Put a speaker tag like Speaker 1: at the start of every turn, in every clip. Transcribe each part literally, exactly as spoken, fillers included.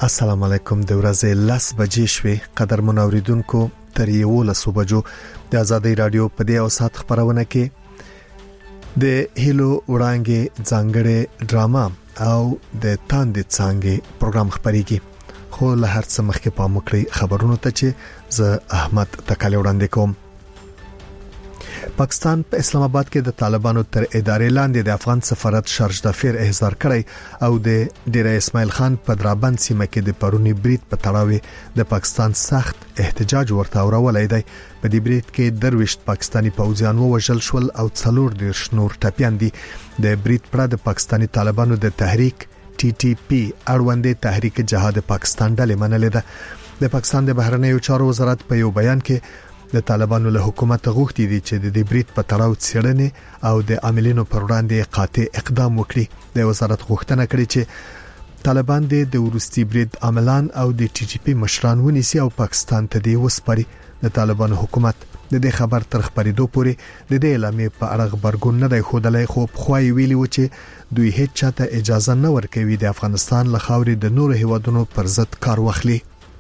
Speaker 1: السلام علیکم. د ورځې لس بجې شوې. قدر منوریدونکو تر یو لسو بجو د ازادي رادیو په دې او سات خبرونه کې د هیلو وړانګې ځانګړې ډراما او د تاندې څنګه پروګرام خبريږي. خو له هر څه مخکې پام وکړئ خبرونو ته چې زه احمد تکاله وړاندې کوم. پاکستان په اسلام آباد کې د طالبانو تر ادارې لاندې د افغان سفارت شارج دافیر احضار کړی او د ډیر اسماعیل خان په درابند سیمه کې د پرونی بریټ په تړاو د پاکستان سخت احتجاج ورته اورولای دی. په دې بریټ کې درويشت پاکستانی پوځیان وژل شول او څلور د شنور ټپيان دي. د بریټ پر د پاکستانی طالبانو د تحریک ټي ټي پی اړوندې تحریک جهاد پاکستان ډلې منلې ده. د پاکستان د بهرنیو چارو وزارت په یو بیان کې د طالبانو له حکومت غوښتي دي چې د دې بریټ په تړاو څېړنې او د عاملینو پر وړاندې قاطع اقدام وکړي. د وزارت غوښتنه کړې چې طالبان د ورستي بریټ عملان او د ټي ټي پی مشران ونیسي او پاکستان ته دی وسپاري. د طالبانو حکومت د دې خبر تر خبرېدو پورې د دې اعلامیې په اړه خبرګون نه دی خوده، خو خوای ویلي و چې دوی هیڅ چاته اجازه نه ورکوي د افغانستان له خاورې د نور هیوادونو پر ضد کار وکړي.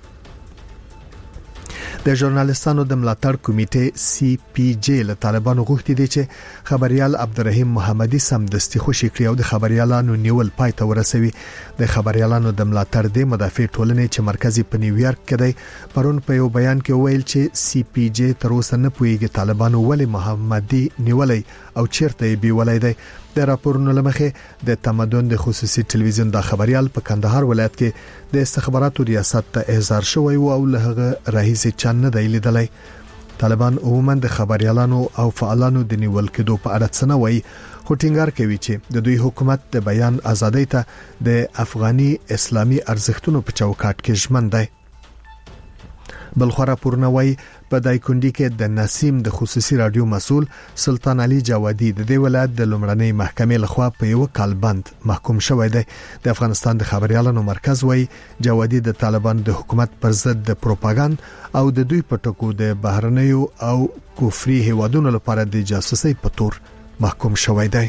Speaker 1: د ژورنالیستانو د ملاتړ کمیټې سی پی جی له طالبانو غوښتي دي چې خبريال عبدالرحیم محمدي سمدستي خوشي کړی او د خبريالانو نیول پای ته ورسوي. د خبريالانو د ملاتړ د مدافع ټولنې چې مرکزی په نیویارک کې دی پرون په یو بیان کې ویل چې سی پی جی تر اوسه نه پوهیږي طالبانو ولې محمدي نیولای او چیرته یې بیولای دی. د راپورونو لمخې د تمدن د خصوصي ټلویزیون د خبريال په کندهار ولایت کې د استخباراتو ریاست ته احضار شوی او له هغه رئیس چان نه دی لیدلای. طالبان عموما د خبريالانو او فعالانو د نیول کېدو په اړه څه نه وایي، خو ټینګار کوي چې د دوی حکومت د بیان ازادۍ ته د افغاني اسلامي ارزښتونو په چوکاټ کې ژمن دی. بلخورا پورنوي په دایکندي کې د نسیم د خصوصي رادیو مسول سلطان علي جوادي د دې ولایت د لومړنۍ محکمې لخوا په یو کال بند محکوم شوی دی. د افغانستان د خبريالانو مرکز وایي جوادي د طالبان د حکومت پر ضد د پروپاګاندا او د دوی په ټکو د بهرنیو او کفري هیوادونو لپاره د جاسوسي په تور محکوم شوی دی.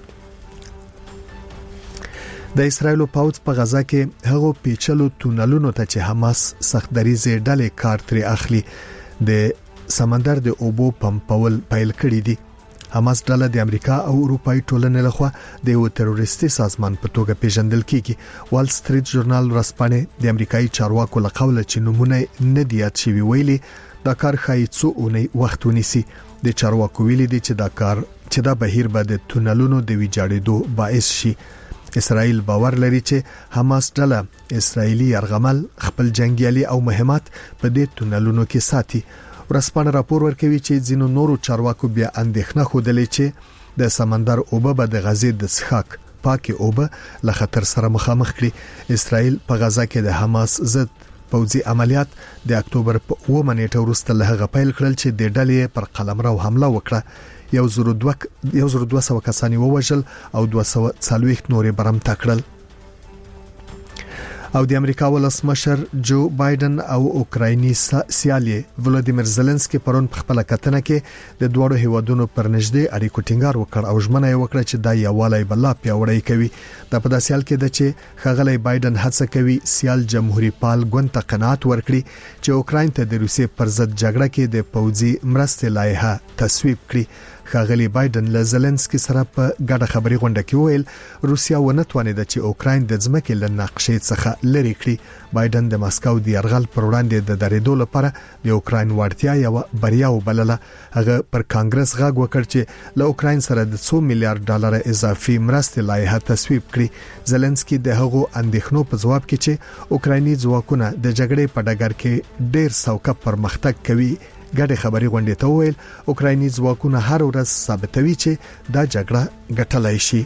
Speaker 1: د اسرایل پوځ په غزا کې هغه پیچلو تونلونو ته چې حماس سخت دریزه ډلې کار ترې اخلي د سمندر د اوبو پمپول پیل کړی دي. حماس ډله د امریکا او اروپای ټولنې لخوا د یو تروریستي سازمان په توګه پیژندل کیږي. وال سټریټ ژورنال رسپانه د امریکایي چارواکو له قوله چې نمونه نه دی یاد شوی ویلي دا کار خای څو اونۍ وخت ونیسي. د چارواکو ویلي دي چې دا کار چې دا بهیر به د تونلونو د ویجاړېدو باعث شي. اسرائیل باور لري چې حماس ډله اسرایلی يرغمل خپل جنگیالي او مهمات په دې تونلونو کې ساتي. ورسپانه راپور ورکوي چې ځینو نورو چارواکو بیا اندېښنه خوده چې د سمندر اوبه به د غزې د څښاک پاکي اوبه له خطر سره مخامخ کړي. اسرائیل په غزا کې د حماس ضد پوځي عملیات د اکتوبر په اوومه نیټه وروسته له هغه پیل کړل چې د ډلې پر قلمرو حمله وکړه. یو زرو دوه یو زرو دوه سو کسانی ووژل او دوه سو څلوېښت نورې برم تکړل. او د امریکا ولسمشر جو بایدن او اوکرایني سیالي ولادیمیر زيلنسکي پرون په خپل کتنه کې د دوړو هیوادونو پر نږدې اړیکو ټینګار وکړ او ژمنه یې وکړه چې دا یوالای بلا پیاوړی کوي. د په داسې حال کې د چې خغلی بایدن هڅه کوي سیال جمهوریت پال ګوند ته قناعت ورکړي چې اوکراین ته د روسیې پر ضد جګړه کې د پوځي مرستې لایحه تصویب کړي. خغلی بایدن له زيلنسکي سره په ګډه خبري غونډه کې ویل روسیا ونه توانید چې اوکراین د ځمکې له نقشې څخه لري کړي. بایدن د ماسکو د يرغل پر وړاندې د درېدو لپاره د اوکراین وړتیا یو بریا وبلله. هغه پر کانګرس غاګ وکړ چې له اوکراین سره د څو میلیارډ ډالر اضافي مرستې لایحه تصویب کړي. زيلنسکي د هغو اندېښنو په جواب کې چې اوکرایني ځواکونه د جګړې په ډګر کې ډېر سوکه پرمختګ کوي ګډه خبري غونډه ته ویل اوکرایني ځواکونه هر ورځ ثابتوي چې دا جګړه ګټلای شي.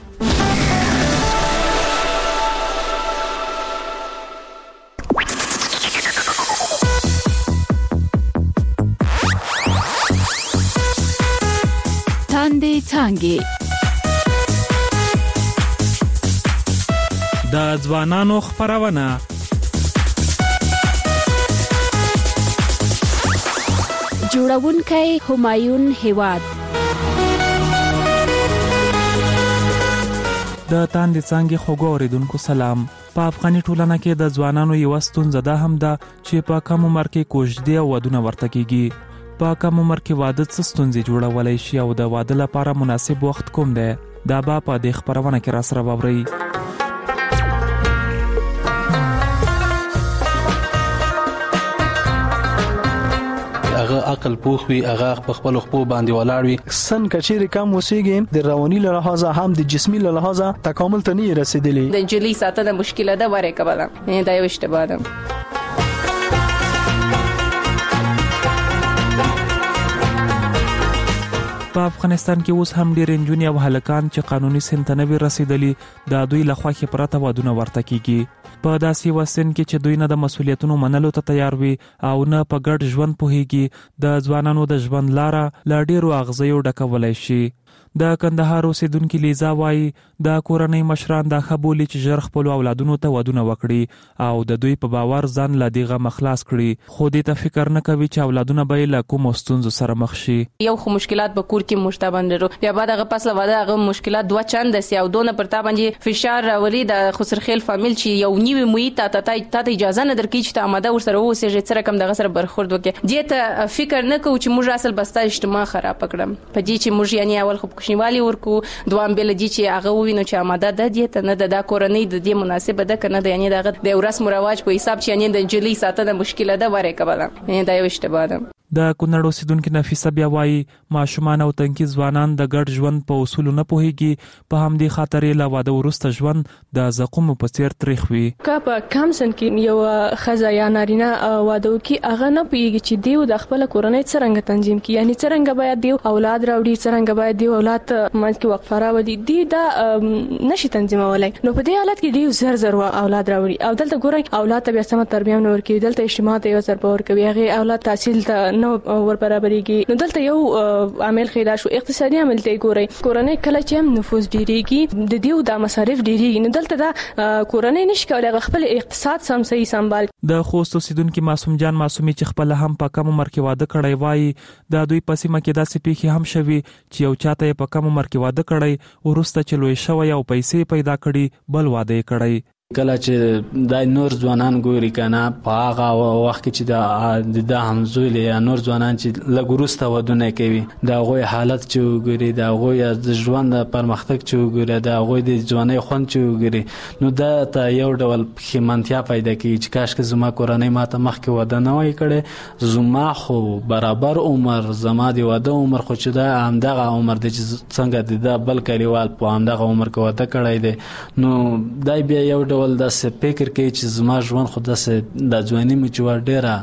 Speaker 2: تاندې څنګه
Speaker 3: د ځوانانو خبرونه
Speaker 2: جوړونکی همایون هیواد
Speaker 3: د تاندې څانګې خوږو اوریدونکو سلام. په افغاني ټولنه کې د ځوانانو یو ستونزه ده هم ده چې په کم عمر کې کوژدې او ودونه ورته کیږي. په کم عمر کې واده څه ستونزې جوړولای شي او د واده لپاره مناسب وخت کوم دی؟ دا به په دې خبرونه کې را سره واورئ.
Speaker 4: هغه عقل پوخ وي، هغه په خپل خپل باندې ولاړ وي.
Speaker 5: سن کچېر کم وسیږي د رواني له لحاظه هم د جسمي له لحاظه تکامل ته نه رسیدلی.
Speaker 6: د جلی ساتنه مشکله ده وره کبله نه دا یو اشتباه ده.
Speaker 3: په افغانستان کې اوس هم ډېر نجونې او هلکان چې قانوني سن ته نه وي رسیدلي د دوی له خوا کې پرته ودونه ورته کیږي. په داسې یوه سن کې چې دوی نه د مسؤلیتونو منلو ته تیار وي او نه په ګډ ژوند پوهیږي، د ځوانانو د ژوند لاره له ډېرو اغزیو ډکولی شي. د کندهار اوسیدونکي لیزا وایي د کورنۍ مشران دا ښه بولي چې ژر خپلو اولادونو ته ودونه وکړي او د دوی په باور ځان له دې غمه خلاص کړي، خو دې ته فکر نه کوي چې اولادونه به یې له کومو ستونزو سره مخ شي.
Speaker 6: یو خو مشکلات به کور کې مشته باندې رو بیا بعد هغه پس له واده هغه مشکلات دوه چند سي او دونه پر تا باندې فشار راولي د خسرخیل فامیل چې یو نیوي محیط ته ته اجازه نه درکې چې ته آماده ورسره اوسې چې سره کم دغه سره برخورد وکړي. دې ته فکر نه کوو چې موږ اصل بستا اجتماع خراب کړم په دې چې موږ یعنی اول خو کوشنیوالي ورکو دوام بل دي چې هغه وینو چې آماده ده دې ته نه د کورنۍ د دې مناسبه ده کنه د یعنی دغه د رسم او رواج په حساب چې یعنی د جلی ساتنه مشکله ده وره کبله یعنی دا یو اشتباه ده.
Speaker 3: د کونړ اوسیدونکي نفیسه بیا وایي ماشومان او تنکي ځوانان د ګډ ژوند په اصولو نه پوهیږي، په همدې خاطر یې له واده وروسته ژوند د زقومو په څیر تریخ وي.
Speaker 7: که په کم سن کې یو ښځه یا نارینه واده وکړي هغه نه پوهیږي چې دیو د خپل کورنۍ څرنګه تنظیم کړي، یعنی څرنګه باید دیو اولاد راوړي، څرنګه باید دیو اولاد منځ کې وقفه راوړي، دی دا نشي تنظیمولای. نو په دې حالت کې دیو زر زر اولاد راوړي او دلته ګورئ اولاد ته بیا سم تربیه نه ورکوي، دلته اجتماع ته یو ضربه ورکوي، هغه اولاد تحصیل ته نو ور برابرېږي. نو دلته یو عامل خیدا شو اقتصادي عامل ته ګورئ کورنۍ کله چې نفوس ډیریږي د دیو د مصارف ډیریږي، نو دلته دا کورنۍ نشي کولای خپل اقتصاد سم صحیح سمبال. د خوست اوسیدونکي معصوم جان معصومي چې خپل هم په کم عمر کې واده کړی وایي د دوی په سیمه کې داسې پیښې هم شوي چې یو چاته په کم عمر کې واده کړی ورسته چې لوی شوی او پیسې پیدا کړي بل واده یې کړی.
Speaker 4: کله چې د نور ځوانان ګوري کنه په هغه وخت کې چې د د همزول یا نور ځوانان چې لګورسته ودونه کوي دا غوي حالت چې وګوري دا غوي د ژوند پرمختګ چې وګوري دا غوي د ځواني خوند چې وګوري نو دا ته یو ډول خمانتیا پیدا کوي چې کاش که زما کورنۍ ماته مخکې وده نه وای کړي، زما خو برابر عمر زما دی واده عمر خو چې دا همدغه عمر دی چې څنګه د بل کلیوال په همدغه عمر کې واده کړی دی، نو دا بیا یو ډول ول داسې فکر کوي چې زما ژوند خو داسې د ځواني مې چې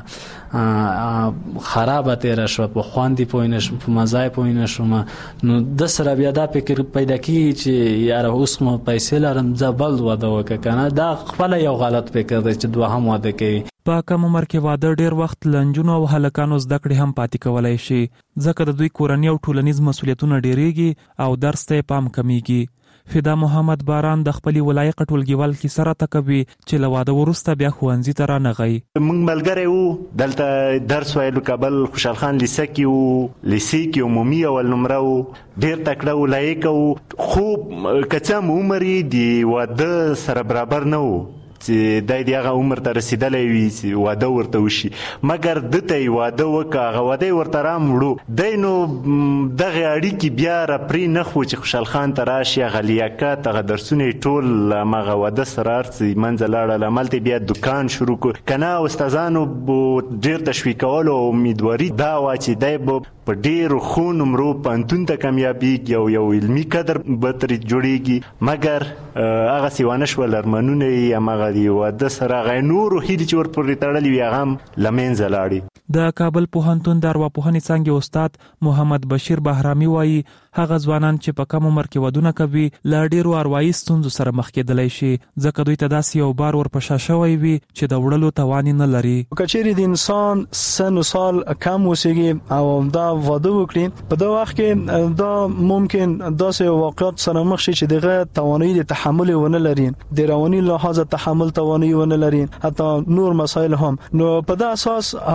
Speaker 4: ډېره خرابه تېره شوه، په خوند یې پوه نه شوم، په مزه یې پوه نه شوم، نو د سره بیا دا فکر پیدا کېږي چې یاره اوس مو پیسې لرم زه بل واده وکړه که نه. دا خپله یو غلط فکر دی چې دوهم واده کوي.
Speaker 3: په کم عمر کې واده ډیر وخت لنجونو او هلکانو زده کړې هم پاتې کولای شي ځکه د دوی کورنۍ او ټولنیز مسؤلیتونه ډیریږي او درس ته پام کمیږي. فدا محمد باران د خپل ولایت ټولګیوال کې سره تکوي چې له واده وروسته بیا ښوونځي ته رانغی.
Speaker 8: موږ ملګری وو دلته درس ویلو کابل خوشحال خان لیسه کې وو، لیسه کې عمومي اول نمره وو، ډېر تکړه وو، لایق وو، خو که څه هم عمر یې د واده سره برابر نه وو چې دای دی هغه عمر ته رسیدلی وي چې واده ورته وشي، مګر ده ته یې واده وکړه هغه واده یې ورته راموړو دی نو دغې اړیکې بیا راپرې نه خو چې خوشحال خان ته راشي هغه لیاقت هغه درسونه یې ټول هماغه واده سره هر څه منځه لاړل، همالته بیا دوکان شروع کړو که نه استادانو ډېر تشویقولو او امیدواري دا وه چې دی به په ډېرو ښو نمرو پوهنتون ته کامیابېږي او یو علمي قدر به ترې جوړېږي، مګر هغسې ونه شول، ارمانونه یې هماغه دی واده سره هغه نورو هیلې چې ورپورې تړلې وي هغه هم له منځه لاړې.
Speaker 3: د کابل پوهنتون د ارواپوهنې څانګې استاد محمد بشیر بهرامي وایي هغه ځوانان چې په کم عمر کې ودونه کوي له ډېرو اروايي ستونزو سره مخ کېدلی شي ځکه دوی ته داسې یو بار ورپشا شوی وي چې د وړلو توان نه لري.
Speaker 5: که چیرې د انسان سن و سال کم اوسېږي او دا واده وکړي په دا وخت کې دا ممکن داسې واقعات سره مخ شي چې دغه توانایي د تحمل ونه لري، د رواني لحاظه تحمل توانایي ونه لري، حتی نور مسایل هم. نو په دا اساس هغه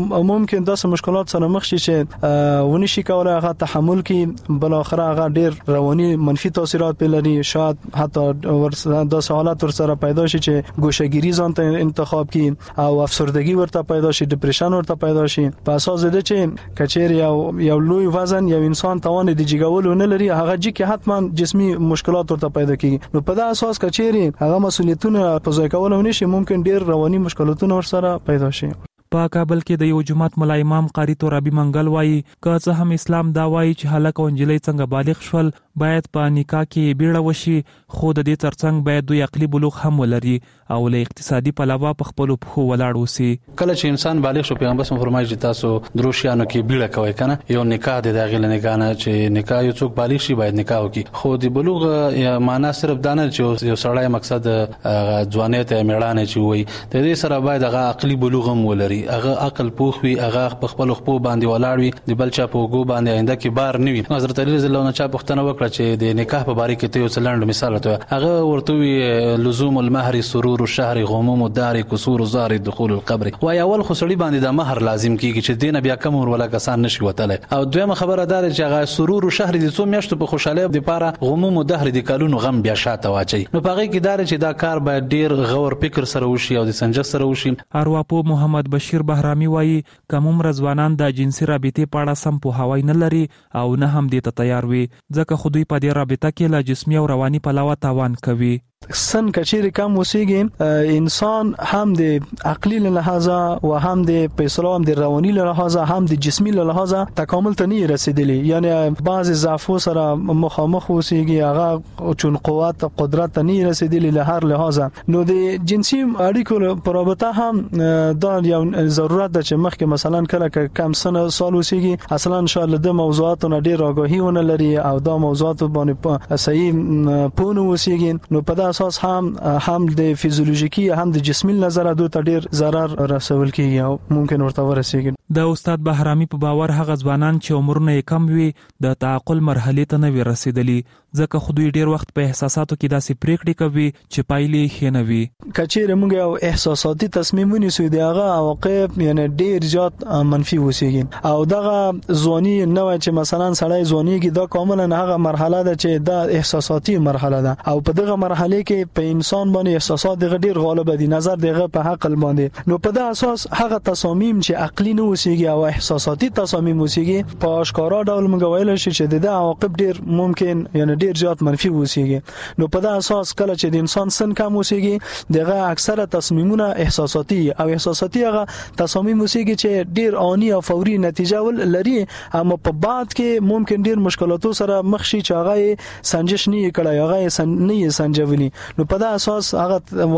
Speaker 5: ممکن داسې مشکلات سره مخ شي چې ونی شي کولای هغه تحمل کې بل اخر هغه ډیر رواني منفي تاثیرات په لري شاید حتی ورسره داسې حالات ورسره پیدا شي چې ګوشهګیری ځان ته انتخاب کړي او افسردگی ورته پیدا شي ډیپریشن ورته پیدا شي په اساس د چې کچیر یو یو لوی وزن یو انسان توان د جګولو نه لري هغه چې حتما جسمي مشکلات ورته پیدا کیږي نو په دا اساس کچیر هغه مسولیتونه په ځای کولو نشي ممکن ډیر رواني مشکلاتونه ورسره پیدا شي
Speaker 3: په کابل کې د یو جماعت ملا امام قاری ترابی منګل وایي که څه هم اسلام دا وایي چې هلک او نجلۍ څنګه بالغ شول باید په نکاح کې بیړه وشي خو د دې ترڅنګ باید دوی عقلي بلوغ هم ولري او له اقتصادي پلوه په خپل پخو ولاړ وسی
Speaker 9: کله چې انسان بالغ شو پیغمبر صلی الله علیه وسلم تاسو دروشیانو کې بیړه کوي کنه یو نکاح د داخله نکاح نه چې نکاح یو څوک بالغ شي باید نکاح وکړي خو د بلوغ معنا صرف دا نه چې یو سړی مقصد ځواني ته میړانه چې وي د دې سره باید هغه عقلي بلوغ هم ولري هغه عقل پوخ وي هغه په خپل خپل باندې ولاړ وي د بل چا په وګو باندې آینده کې بار نه وي حضرت علی رضی الله عنه چا پښتنه وکړه چې د نکاح په باره کې ته یو څلند مثال ته هغه ورته وی لزوم المهر سرور الشهر غموم الدار كسور زار دخول القبر وای اول خو سړي باندې د مہر لازم کیږي چې دینه بیا کم ور ولا کسان نشي وتله او دویمه خبره ده چې هغه سرور الشهر د څو میاشتو په خوشاله د پاره غموم الدهر د کالونو غم بیا شاته واچي نو پاره کې دار چې دا کار باید ډیر غور فکر سره وشي او د سنجش سره وشي
Speaker 3: ارواپو محمد بشیر بهرامي وایي کوم رضوانان د جنسي رابطې په اړه سم په هوای نه لري او نه هم دې ته تیار وي ځکه خو دوی په دې رابطه کې له جسمي او رواني پلوه تاوان کوي
Speaker 5: سن کچیر کم وسیږي انسان هم د عقلی له لحاظه او هم د پیسلام د رواني له لحاظه هم د جسمي له لحاظه تکامل ته نه رسیدلی یعنی بعض ضعف سره مخامخ وسیږي هغه چون قوت قدرت ته نه رسیدلی له هر لحاظه نو د جنسي اړیکو په رابطه هم دا یو ضرورت ده چې مخکې مثلا کله کم سن سال وسیږي اصلا ان شاء الله د موضوعاتو نه ډیر آگاهی ونه لري او دا موضوعات باندې صحیح پونه وسیږي نو په اساس هم هم د فیزیولوژیکی هم د جسمي نظر دوه ته ډیر zarar رسول کیږي او ممکن ورته ورسیږي
Speaker 3: د استاد بهرامي په باور هغه ځوانان چې عمرونه کم وي د تعقل مرحله ته نه رسیدلي ځکه خو دوی ډیر وخت په احساساتو کې داسې پریکړې کوي چې پایلې ښه نه وي
Speaker 5: کچېره موږ یو احساساتي تصمیم ونیسو دی هغه عواقب یعنی ډیر زیات منفي وسیږي او دغه ځواني نه وای چې مثلا سړی ځوانيږي دا کاملا هغه مرحله ده چې دا احساساتي مرحله ده او په دغه مرحله کې په انسان باندې احساسات دغه ډیر غالب دي نظر دغه په عقل باندې نو په دغه اساس هغه تصامیم چې عقلي نه وسیږي او احساساتي تصامیم وسیږي په اشکارا ډول موږ ویل شي چې د عواقب ډیر ممکن یعنی ډیر زیات منفي وسیږي نو په دغه اساس کله چې د انسان سن کم وسیږي دغه اکثره تصمیمونه احساساتي او احساساتي هغه تصامیم وسیږي چې ډیر آنی او فوري نتیجه ول لري اما په بعد کې ممکن ډیر مشکلاتو سره مخ شي چې هغه سنجش نه کړي هغه سن نه سنجولي نو په دا اساس هغه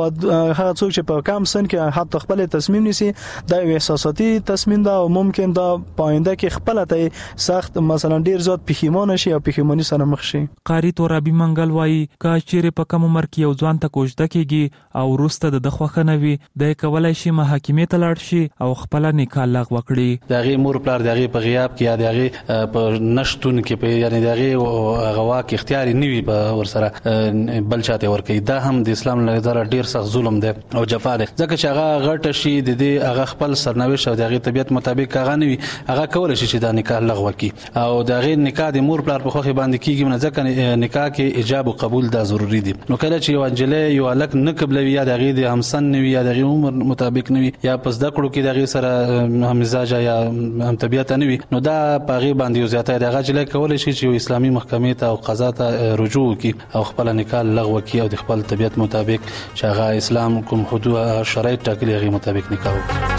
Speaker 5: هغه څوک چې په کم سن کې حتی خپل تصمیم نیسي دا یو احساساتي تصمیم دا او ممکن دا پاینده کې خپل ته سخت مثلا ډیر زیات پښیمانه شي او پښیمانی سره مخ شي
Speaker 3: قاری ترابی منګل وایي کا چیرې په کم عمر کې یو ځوان ته کوژده کیږي او وروسته د خوخه نه وي د کولای شي محاکمې ته لاړ شي او خپل نکاح لغوه کړي
Speaker 9: دغه مور پلار دغه په غیاب کې یا دغه په نشټون کې په یعنی دغه غوا کې اختیاري نیوي په ورسره بل چاته ورکي دا هم د اسلام له نظر ډیر سخت ظلم دی او جفا دی ځکه چې هغه غټه شي د دې هغه خپل سرنوشت او دغه طبيعت مطابق هغه نیوي هغه کول شي چې دا نکاح لغوه کړي او دغه نکاح د مور پلار په خوخه باندې کیږي نه ځکه نکاح کې ایجاب او قبول دا ضروری دي نو کله چې یو انجلې یو الک نه قبلوي یا دغه د همسن نیوي یا دغه عمر مطابق نیوي یا پس د کړو کې دغه سره هم مزاج یا هم طبيعت نیوي نو دا پاغي باندې زیاته دغه جلې کول شي چې اسلامي محکمې ته او قضا ته رجوع وکړي او خپل نکاح لغوه کړي او د خپل طبيعت مطابق چې هغه اسلام کوم حدود شرایط ټاکلي هغه مطابق نکاح وکړي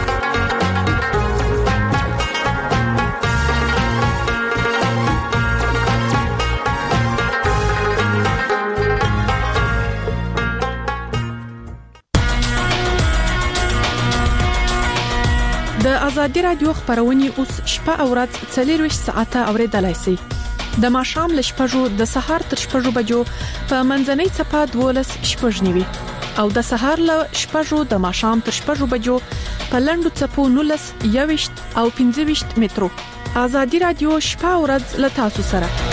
Speaker 10: د ازادي رادیو خبرونه اوس شپه او ورځ څلور ساعته اوریدلای شئ د ماښام ل شپږو د سهار تر شپږو بجو په منځنۍ چپه دولس شپږنیوي او د سهار ل شپږو د ماښام تر شپږو بجو په لندو چپو نولس یويشت او پنځه مترو ازادي رادیو شپه او ورځ ل تاسو سره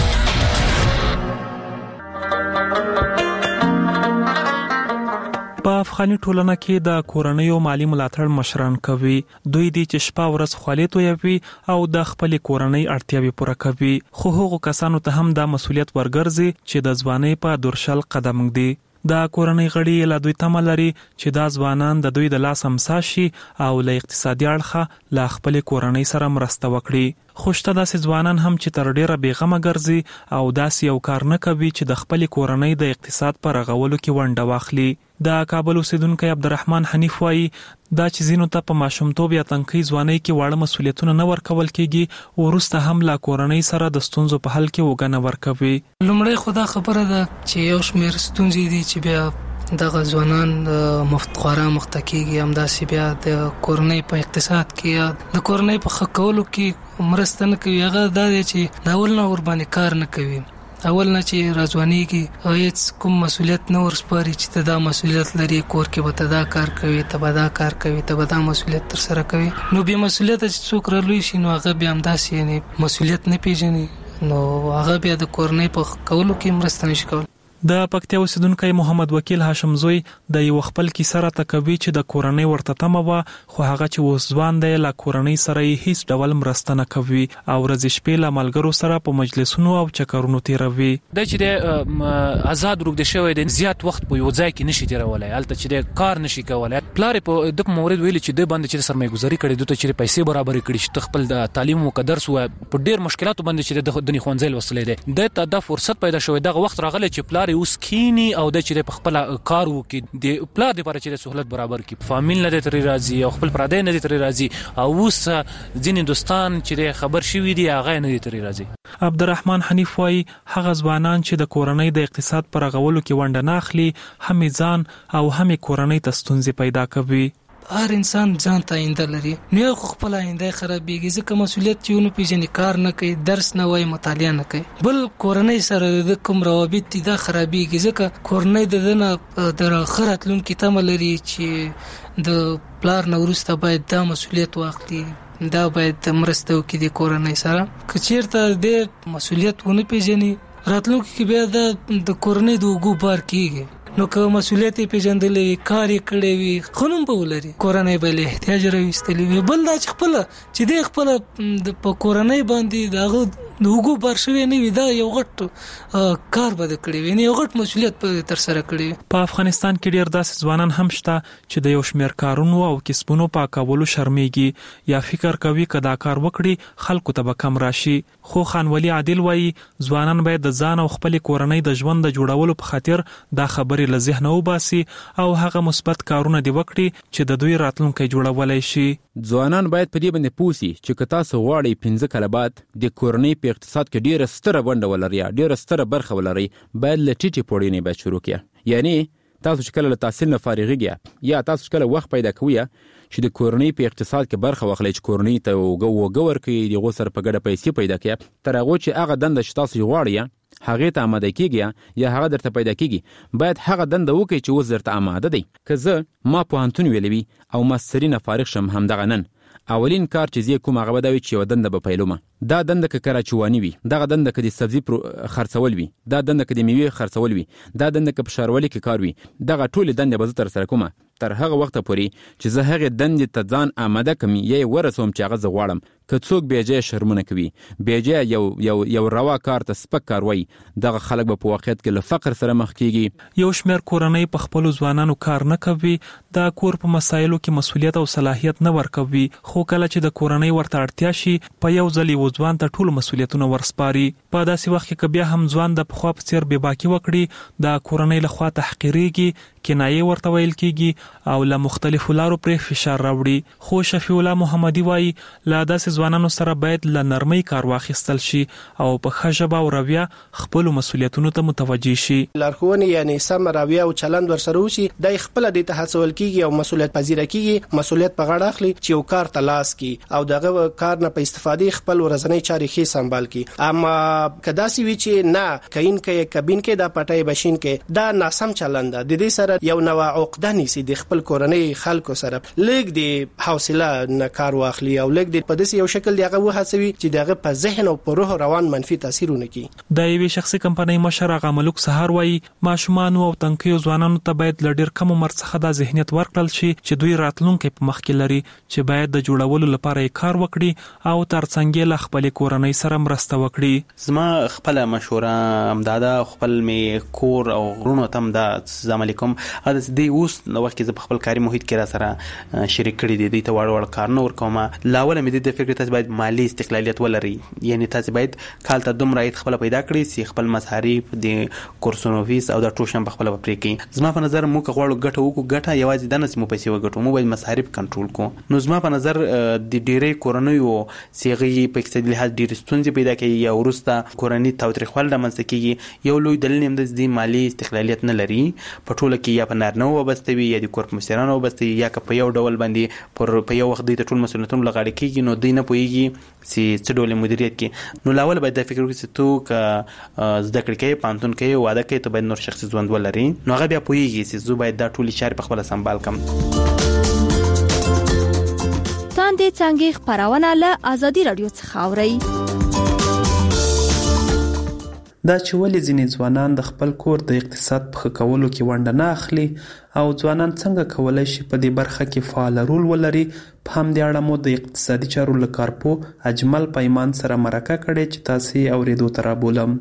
Speaker 3: په افغاني ټولنه کې د کورنیو مالی ملاتړ مشران کوي. دوی دي چې شپه ورځ خولې تویوي او د خپل کورنۍ اړتیاوې پوره کوي. خو هغو کسانو ته هم دا مسولیت ورګرځي چې د ځوانۍ په دورشل قدم ږدي. د کورنۍ غړي له دوی تمه لري چې دا ځوانان د دوی د لاس امسا شي او له اقتصادي اړخه له خپل کورنۍ سره مرسته وکړي. خو شته داسې ځوانان هم چې تر ډیره بېغمه ګرځي او داسې یو کار نه کوي چې د خپل کورنۍ د اقتصاد په رغولو کې ونډه واخلي. د کابل اوسیدونکو عبدالرحمن حنیف وایي دا چې زینو ته په ماشومتوب یا تنکۍ ځوانۍ کې واړه مسولیتونه نه ورکول کېږي، وروسته هم لا کورنۍ سره د ستونزو په حل کې وګڼه ورکوي.
Speaker 11: لومړی خو دا خبره ده چې یو شمېر ستونزې دي چې بیا دغه ځوانان مفتخواره مخته کېږي، همداسې بیا د کورنۍ په اقتصاد کې یا د کورنۍ په ښه کولو کې مرسته نه کوي. هغه دا دی چې د اول نه ورباندې کار نه کوي، اول نه چې راځوانېږي هیڅ کوم مسولیت نه ورسپاري چې ته دا مسولیت لري، کور کې به ته دا کار کوي، ته به دا کار کوي، ته به دا مسولیت ترسره کوي. نو بې مسولیته چې څوک رالوی شي نو هغه بیا همداسې یعنې مسولیت نه پیژني، نو هغه بیا د کورنۍ په کولو کې مرسته نشي کولی.
Speaker 3: د پکتیا اوسیدونکی محمد وکیل هاشم زوی د یو خپل کیسه راته کوي چې د کورنۍ ورته تمه وه، خو هغه چې اوس ځوان دی له کورنۍ سره یې هیڅ ډول مرسته نه کوي او ورځې شپې له ملګرو سره په مجلسونو او چکرونو تیروي.
Speaker 12: دا چې د آزاد روږدی شوی دی زیات وخت په یو ځای کې نشي تیرولی، هلته چې د کار نشي کولی. پلار یې په دغه مورد ویلي چې د باندې چې سرمایه ګذاري کړې، دوی ته چې پیسې برابرې کړي چې خپل د تعلیم او درس و په ډیر مشکلاتو باندې چې د دني ښوونځي لوستلی دی، د ته د فرصت پیدا شوی دغه وخت راغلی چې پلار یې اوس کینی او د چې په خپل کار وکړي، د پلار لپاره چې سہولت برابر کړي، فامیل نه ترې راځي او خپل پردې نه ترې راځي، او اوس ځینې دوستان چې خبر شوي دي هغه نه ترې راځي.
Speaker 3: عبدالرحمن حنیف وایي هغه ځوانان چې د کورنۍ د اقتصاد پر رغولو کې ونډه نه اخلي، هم ځان او هم کورنۍ ته ستونزې پیدا کوي.
Speaker 11: هر انسان ځان ته آینده لري، نو یو خپل آینده خرابېږي ځکه مسولیت چې ونه پیژني، کار نه کوي، درس نه وایي، مطالعه نه کوي. بل کورنۍ سره د کوم روابط دي دا خرابېږي ځکه کورنۍ د دنه د آخر راتلونکي تمه لري چې د پلار نه وروسته باید دا مسولیت واخلي، دا باید مرسته وکړي د کورنۍ سره. که چېرته د مسولیت ونه پیژني راتلونکي کې بیا د کورنۍ د اوږو بار کېږي. نو که مسولیت یې پیژندلی وي، کار یې کړی وي، ښه نوم به ولري، کورنۍ به له احتیاج راویستلی وي. بل دا چې خپله چې دی خپله په کورنۍ باندې د هغه د اوږو بار شوی نه وي، دا یو غټ کار به د کړی وي، یو غټ مسولیت به ترسره کړی وي.
Speaker 3: په افغانستان کې ډېر داسې ځوانان هم شته چې د یو شمېر کارونو او کسبونو په کولو شرمېږي یا فکر کوي که دا کار وکړي خلکو ته به کم راشي. خو خانولي عادل وایي ځوانان باید د ځان او خپل کورنۍ د ژوند د جوړولو په خاطر دا خبرې له ذهنه وباسي او هغه مثبت کارونه دی وکړي چې د دوی راتلونکی جوړولای شي.
Speaker 13: ځوانان باید په دې باندې پوه سي چې که تاسو غواړئ پنځه کاله بعد د کورنۍ په اقتصاد کې ډېره ستره ونډه ولرئ، ډېره ستره برخه ولرئ، باید له ټیټې پوړۍ نه باید شروع کړئ. یعنی تاسو چې کله له تحصیل نه فارغېږئ یا تاسو چې کله وخت پیدا کوئ چې د کورنۍ په اقتصاد کې برخه واخلئ، چې کورنۍ ته اوږه ورکړئ، د هغو سره په ګډه پیسې پیدا کړئ، تر هغو چې هغه دنده چې تاسو یې غواړئ هغې ته آماده کېږي یا هغه درته پیدا کېږي، باید هغه دنده وکړئ چې اوس درته آماده دی. که زه ما پوهنتون ویلی وي او ماستري نه فارغ شم همدغه نن، اولین کار چې زه کوم هغه به دا وي چې یوه دنده به پیلومه. دا دنده که کراچواني وي، دغه دنده که د سبزي خرڅول وي، دا دنده که د میوې خرڅول وي، دا دنده که په ښاروالۍ کې کار وي، دغه ټولې دندې به زه ترسره کومه تر هغه وخته پورې چې زه هغې دندې ته ځان آماده کړم یا یې ورسوم چې هغه زه غواړم. که څوک بېجایه شرمونه کوي، بېجایه یو یو یو روا کار ته سپک کار وایي، دغه خلک به په واقعیت کې له فقر سره مخ کېږي.
Speaker 3: یو شمېر کورنۍ په خپلو ځوانانو کار نه کوي، د کور په مسایلو کې مسولیت او صلاحیت نه ورکوي، خو کله چې د کورنۍ ورته اړتیا شي په یو ځل یو ځوان ته ټول مسولیتونه ورسپاري. په داسې وخت کې که بیا هم ځوان د پخوا په څېر بېباکي وکړي، د کورنۍ لخوا تحقیرېږي، کنایې ورته ویل کېږي او له مختلفو لارو پرې فشار راوړي. خو شفیع الله محمدي وایي له داسې ځوانانو سره باید له نرمۍ کار واخیستل شي او په ښه ژبه او رویه خپلو مسولیتونو ته متوجه شي.
Speaker 14: لارښوونې یعنې سم رویه او چلند ورسره وشي، دی خپله دې ته هڅول کېږي او مسولیت پذیره کېږي، مسولیت په غاړه اخلي چې یو کار ته لاس کړي او دغه کار نه په استفادې خپل ورځنۍ چارې ښې سنبال کړي. اما که داسې وي چې نه کین کې کبین کې دا پټۍ بشین کې، دا ناسم چلند ده. د دې سره یو نوع عقده نیسي د خپل کورنۍ خلکو سره، لږ د حوصله نه کار واخلي او لږ د په داسې یو یو شکل دی هغه وهڅوي چې دغه په ذهن او په روح روان منفي تاثیرونه کوي.
Speaker 3: د یوې شخصي کمپنۍ مشر هغه ملک سهار وایي ماشومان او تنکیو ځوانانو ته باید ل ډېر کم عمر څخه د ذهنیت ورکړل شي چې دوی راتلونکي په مخ کې لري چې باید د جوړولو لپاره یې کار وکړي او ترڅنګ له خپل کورنۍ سره مرسته وکړي.
Speaker 15: زما خپل مشوره امدادا خپل می کور او غرونو تم دا السلام علیکم ا دې اوس نو وخت کې په خپل کاري محیط کې را سره شریک کړي دي ته وړ وړ کار نور کومه لاول مې د فکر تاسو باید مالی استقلالیت ولري یعنی تاسو باید کال ته دوم رايت خپل پیدا کړی سي خپل مصارف د کورسونو فیس او د ټوشن په خپل پرې کې. زما په نظر مو کغړو ګټه وکړو ګټه یوازې د نس مو پیسې وګټو مو باید مصارف کنټرول کو. نو زما په نظر د ډېرې کورنیو سیغي په اقتصادي لحاظ ډېر ستونزې پیدا کوي یا ورسته کورنۍ تاوتریخوال د منځ کېږي. یو لوی دلیل هم د مالی استقلالیت نه لري په ټوله کې یا په نارنه وبستوي یا د کورپ مشرانو وبستوي یا که په یو ډول باندې پر په یو وخت د ټول مسؤلیتونو لغړی کېږي نو دوی نه پوهیږي چې څه ډول مدیریت کې. نو لاول باید د فکر وکړي چې تو ک زده کړې کې پانتون کې واده کې ته باید نور شخصي ژوند ولري نو هغه بیا پوهیږي چې زه باید دا ټول چارې په خپل سمبال کم.
Speaker 16: تاندې څنګه خبرونه له ازادي رادیو څخه اوري.
Speaker 17: دا چې ولې ځینې ځوانان د خپل کور د اقتصاد په ښه کولو کې ونډه نه اخلي او ځوانان څنګه کولی شي په دې برخه کې فعال رول ولري په همدې اړه مو د اقتصادي چارو له کارپوه اجمل پیمان سره مرکه کړې چې تاسې یې اورېدو ته رابولم.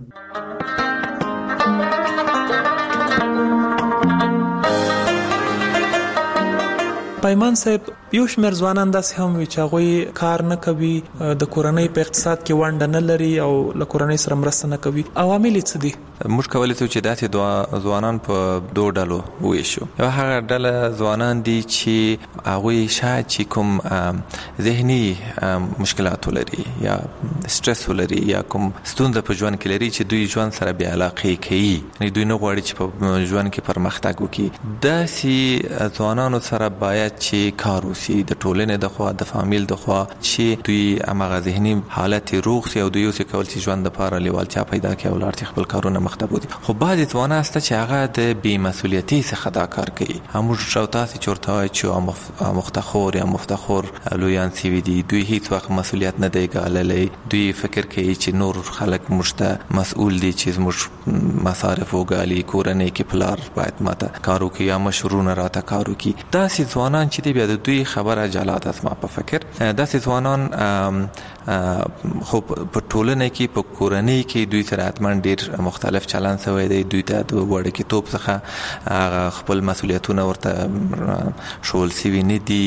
Speaker 3: پیمان صاحب یو شمېر ځوانان داسې هم وي چې هغوی کار نه کوي د کورنۍ په اقتصاد کې ونډه نه لري او له کورنۍ سره مرسته نه کوي. عوامل یې څه دي؟
Speaker 18: موږ کولی شو چې داسې ځوانان په دوه ډلو وویشو. یو هغه ډله ځوانان دي چې هغوی شاید چې کوم ذهني مشکلات ولري یا سټرس ولري یا کوم ستونزه په ژوند کې لري چې دوی ژوند سره بې علاقې کوي یعنې دوی نه غواړي چې په ژوند کې پرمختګ وکړي. داسې ځوانانو سره باید چې کار وشي د ټولنې د خوا د فامیل د خوا چې دوی هماغه ذهني حالت روغ شي او دوی اوس کول چې ژوند لپاره لیوالتیا پیدا کړي او لارتي خپل کارونه مخته بوځي. خو بعضې ځوانان شته چې هغه د بې مسؤلیتۍ څخه دا کار کوي. موږ شو تاسې چې ورته وایو چې مفتخور یا مفتخور لویان سوي دي دوی هیڅ وخت مسؤلیت نه دی ګاللی. دوی فکر کوي چې نور خلک موږ ته مسؤل دي چې زموږ مصارف وګالي کورنۍ کې پلار باید ماته کار وکړي یا مشرونه راته کار وکړي. داسې ځوانان چې دی بیا د دوی خبره جلا ده زما په فکر. داسې ځوانان خو په ټولنه کې په کورنۍ کې دوی سره حتما ډېر مختلف چلند شوی دی. دوی ته د وړکتوب څخه خپل مسؤلیتونه ورته ښوول شوي نه دي.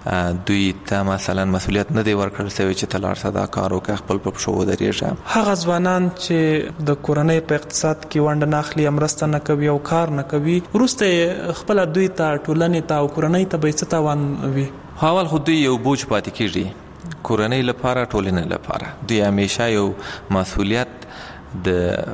Speaker 18: دوی ته مثلا مسؤلیت نه دی ورکړل شوی چې ته لاړ شه دا کار وکړه خپل په پښو ودرېږه.
Speaker 3: هغه ځوانان چې د کورنۍ په اقتصاد کې ونډه نه اخلي مرسته نه کوي او کار نه کوي وروسته خپل دوی ته ټولنې ته او کورنۍ ته به څه تاوان وي؟
Speaker 18: اول خو دوی یو بوج پاتې کېږي کورنۍ لپاره ټولنې لپاره. دوی همیشه یو مسؤلیت د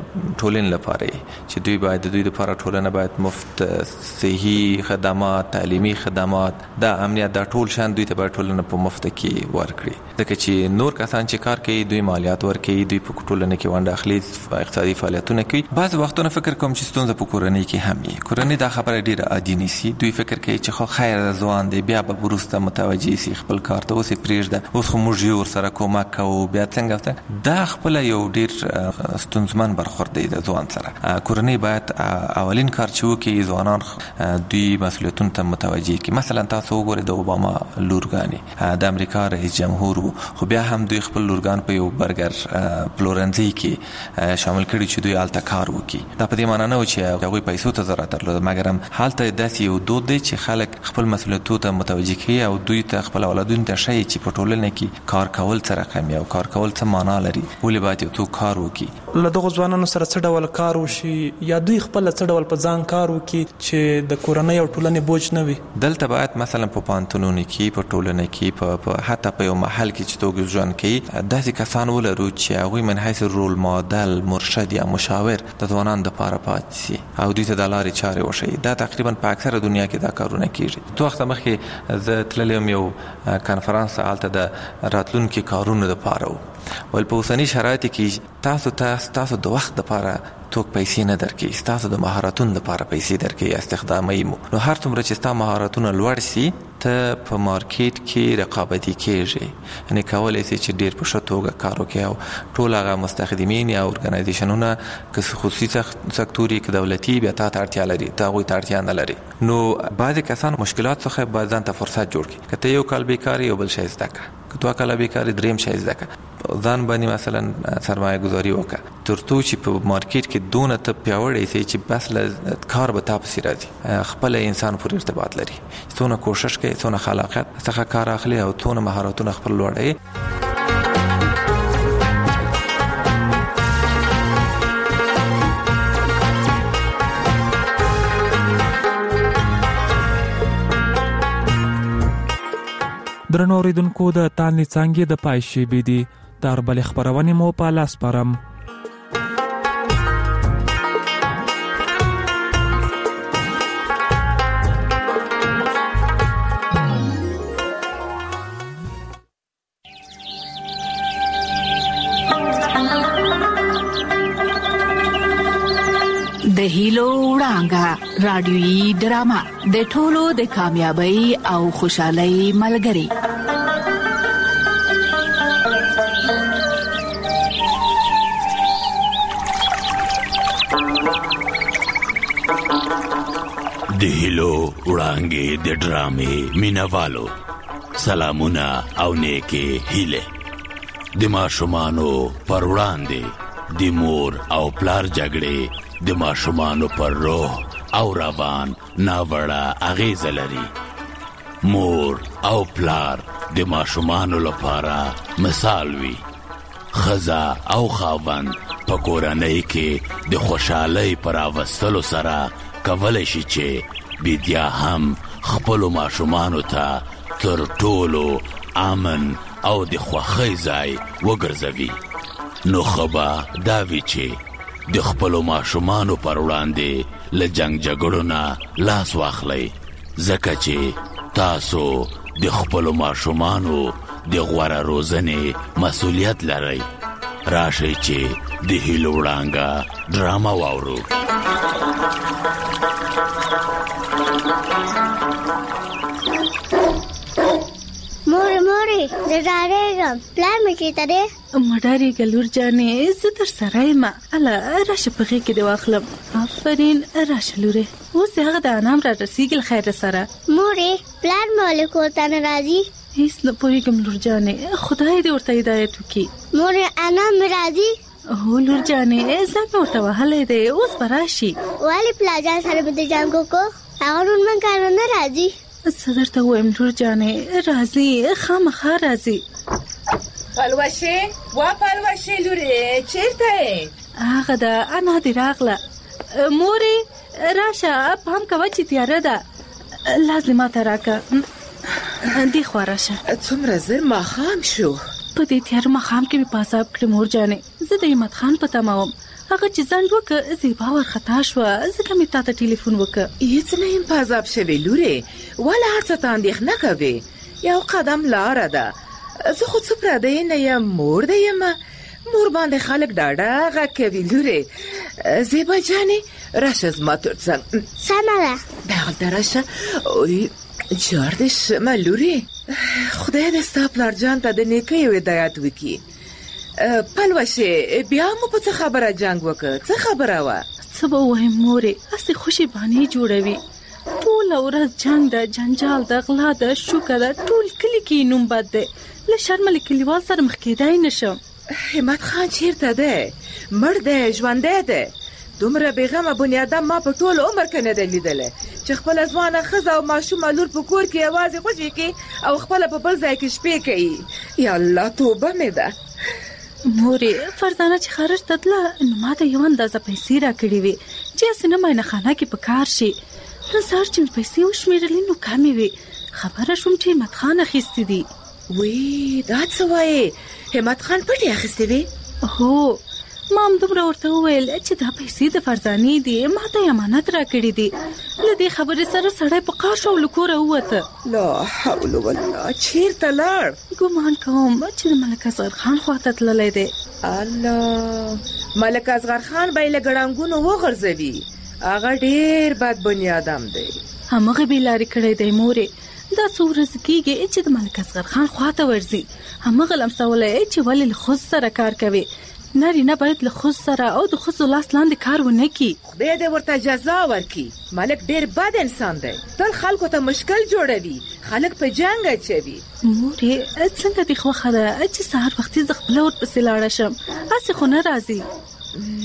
Speaker 18: ټولنې لپاره چې دوی باید د دوی لپاره ټولنه باید مفت صحي خدمات تعلیمي خدمات دا امنیت دا ټول شان دوی ته باید ټولنه په مفت کې ورکړي. ځکه چې نور کسان چې کار کوي دوی مالیات ورکوي دوی په ټولنه کې ونډه اخلي اقتصادي فعالیتونه کوي. بعض وختونه فکر کوم چې ستونزه په کورنۍ کې هم وي. کورنۍ دا خبره ډیره عادي نیسي. دوی فکر کوي چې خو خیر ځوان دی بیا به وروسته متوجه شي خپل کار ته اوس یې پرېږده اوس خو موږ یې ورسره کومک کوو بیا څنګه دا خپله یو ډېر ستونزمن برخورد دی د ځوان سره. کورنۍ باید اولین کار چې وکړي ځوانان دوی مسؤلیتونو ته متوجه کړي. مثلا تاسو وګورئ د اوباما لورګانې د امریکا رئیس جمهور خو بیا هم دوی خپل لورګان په یو برګر پلورنځي کې شامل کړي چې دوی هلته کار وکړي. دا په دې معنی نه و چې هغوی پیسو ته ضرورت درلوده مګر هم هلته داسې یو دود دی چې خلک خپل مسؤلیتونو ته متوجه کوي او دوی ته خپل اولادونو ته ښیي چې په ټولنه کې کار کول څه رقم او کار کول څه معنا لري ولې باید یو څوک کار وکړي.
Speaker 3: له دغو ځوانانو سره څه ډول کار وشي یا دوی خپل څه ډول په ځان کار وکړي چې د کورنۍ او ټولنې بوج نه وي؟
Speaker 18: دلته باید مثلا په پوهنتونونو کې په ټولنه کې په حتی په یو محل کې چې توګه ژوند کوي داسې کسان ولرو چې هغوی من حیث رول ماډل مرشد یا مشاور د ځوانانو دپاره پاتې شي او دوی ته د لارې چارې وښیي. دا تقریبا په اکثره دنیا کې دا کارونه کېږي. څو وخته مخکې زه تللی یم یو کنفرانس هلته د راتلونکي کارونو دپاره و. ول په اوسني شرایطو کې تاسو ته ستاسو د وخت دپاره څوک پیسې نه درکوي ستاسو د مهارتونو دپاره پیسې درکوي استخداموي مو. نو هر څومره چې ستا مهارتونه لوړ سي ته په مارکیټ کې رقابتي کېږي، یعنی کولای شي چې ډیر په ښه توګه کار وکړي او ټول هغه مستخدمین یا اورګنایزیشنونه که خصوصي سکتوري که دولتي بیا ته اړتیا لري، ته هغوی ته اړتیا نه لري. نو بعضې کسان مشکلات څخه باید ځان ته فرصت جوړ کړي. که ته یو کال بیکاري یو بل شی زده کړه، که دوه کاله بیکاري دریم شی زده کړه، ځان باندې مثلا سرمایه گذاري وکړه تر څو چې په مارکیټ کې دونه ته پیاوړی شي چې بس له کار به تا پسې راځي، خپل انسان پورې ارتباط لري، څونه کوشش کوي، څونه خلاقیت څخه کار اخلي او څونه مهارتونه خپل لوړوي.
Speaker 3: درنو اوریدونکو د تاندې څانګې د پای شیبې دي د اربلې خپرونې مو په لاس سپارم.
Speaker 2: د هیلو وړانګه رادیويي ډرامه د ټولو د کامیابی او خوشحالۍ ملګری.
Speaker 19: د هیلو وړانګې د ډرامې مینوالو سلامونه او نیکې هیلې. د ماشومانو پر وړاندې د مور او پلار جګړې د ماشومانو پر روح او روان ناوړه اغیز لري. مور او پلار د ماشومانو لپاره مثال وي. خزا او خاوند په کورنۍ کې د خوشحالۍ پر راوستلو سره کولای شي چې بیدیا هم خپلو ماشومانو ته تر ټولو امن او د خوښۍ ځای وګرځوي. نو خبا دا وی چې د خپلو ماشومانو پر وړاندې له جنگ جګړو نه لاس واخلئ، ځکه چې تاسو د خپلو ماشومانو د غوره روزنې مسؤلیت لرئ. راشئ چې د هیلو وړانګه ډرامه واورو.
Speaker 20: مورې مورې زه ډارېږم، پلار مې چېرته دی؟
Speaker 21: مه ډارېږه لور جانې، زه در سره یم. هله راشه په غېږ کې دې واخلم. آفرین، راشه لورې. اوس د هغه د انعام را رسېږي له خیره سره.
Speaker 20: مورې پلار مې ولې کور ته نه راځي؟
Speaker 21: هېڅ نه پوهېږم لور جانې، خدای دې ورته هدایت وکړي.
Speaker 20: مورې انعام مې راځي؟
Speaker 21: هو لور جانې، زنګ مې ورته وهلی دی، اوس به راشي.
Speaker 20: ولې پلار جان سره مې د جنګ وکړو؟ هغه نور من کار نه راځي.
Speaker 21: څه درته ووایم لور جانې، راځي، خامخا راځي.
Speaker 22: پلوشې وا پلوشې لورې چېرته یې؟
Speaker 21: هغه ده، انا دې راغله. مورې راشه، پام کوه چې تیاره ده. لازماته راکه، دې خوا راشه.
Speaker 22: څومره زر ماښام شو؟
Speaker 21: په دې تیاره ماښام کې مې په عذاب کړې مور جانې. زه د همت خان په تمه وم، هغه چې ځنډ وکړه زیبا ورخطا شوه، ځکه مې تا ته ټلیفون وکړه.
Speaker 22: هېڅ نه یم په عذاب شوې لورې، ولې هر څه ته اندېښنه کوې؟ یو قدم لاره ده. زه خو څه پردی نه یم، مور دې یمه. مور باندې خلک ډاډه غږ کوي لورې. زیبا جانې راشه زما تر څنګ.
Speaker 20: سمه ده.
Speaker 22: دغلته راشه. جار دې شمه لورې. خدای دې ستا پلار جان ته د نیکۍ هدایت وکړي. پلوشې بیا مو په څه خبره جنګ وکړ؟ څه خبره وه؟
Speaker 21: څه به ووایم مورې، هسې خوشې بانې جوړوي. ټوله ورځ جنګ ده، جنجال ده، غلا ده، شوکه ده، ټول کلي کې نوم بد دی. له شرمه له کلیوال سره مخ کېدای نشم.
Speaker 22: همت خان چېرته دی؟ مړ دی ژوندی دی؟ دومره بېغمه بنیادم ما په ټول عمر کې نه دی لیدلی چې خپله ځوانه ښځه او ماشومه لور په کور کې یوازې خوشې کړي او خپله په بل ځای کې شپې کوي. یا الله توبه مې ده.
Speaker 21: مورې فرزانه چې خارج ته تله نو ما ته یو اندازه پیسې راکړې وې چې هسې نه معاینه خانه کې په کار شي. نن سهار چې مې پیسې وشمېرلې نو کمې وې. خبره شوم چې همت خان اخیستې دي.
Speaker 22: وی دا څه وایې؟ همت خان پټې اخیستې وې؟
Speaker 21: هو، ما هم دومره ورته وویل چې دا پیسې د فرزانې دي، ما ته امانت راکړي دي. له دې خبرې سره سړی په قار شو او له کوره ووته.
Speaker 22: لا حول ولا. چېرته لاړ؟
Speaker 21: ګمان کوم چې د ملک اصغر خان خواته تللی دی.
Speaker 22: الله، ملک اصغر خان به یې له ګړنګونو وغورځوي. هغه ډېر بد بنیادم دی.
Speaker 21: همغه بې لارې کړی دی مورې. دا څو ورځې کېږي چې د ملک اصغر خان خواته ورځي همغه لمسولی چې ولې له ښځو سره کار کوي. نارینه باید له ښځو سره او د ښځو لاس لاندې کار ونه کړي.
Speaker 22: خدای دې ورته جزا ورکړي. ملک ډېر بد انسان دی، تل خلکو ته مشکل جوړوي، خلک په جنګ اچوي.
Speaker 21: مورې څنګه دې خوښه ده چې سهار وختي زه خپله ورپسې لاړه شم؟ هسې خو نه راځي.